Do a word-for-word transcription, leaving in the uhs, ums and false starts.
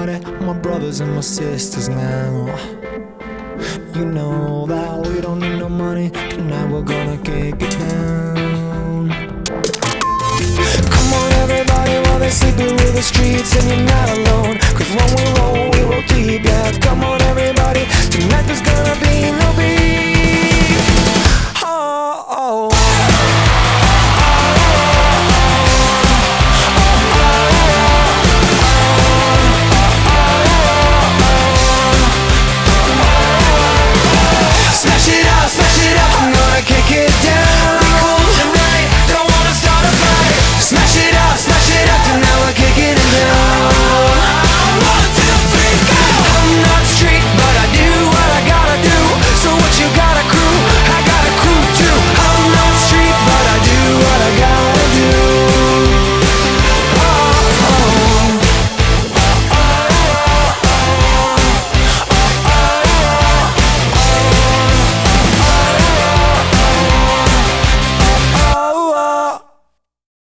everybody, my brothers and my sisters now. You know that we don't need no money, tonight we're gonna kick it down. Come on everybody, while they're sleeping with the streets, and you're not alone, cause when we roll, we will keep ya. Come on everybody, tonight there's gonna be